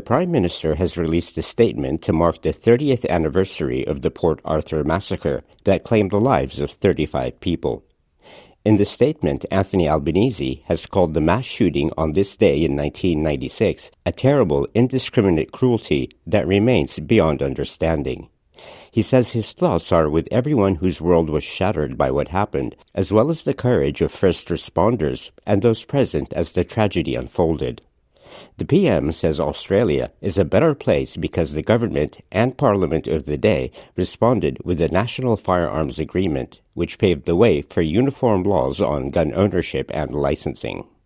Prime Minister has released a statement to mark the 30th anniversary of the Port Arthur massacre that claimed the lives of 35 people. In the statement, Anthony Albanese has called the mass shooting on this day in 1996 a terrible, indiscriminate cruelty that remains beyond understanding. He says his thoughts are with everyone whose world was shattered by what happened, as well as the courage of first responders and those present as the tragedy unfolded. The PM says Australia is a better place because the government and Parliament of the day responded with the National Firearms Agreement, which paved the way for uniform laws on gun ownership and licensing.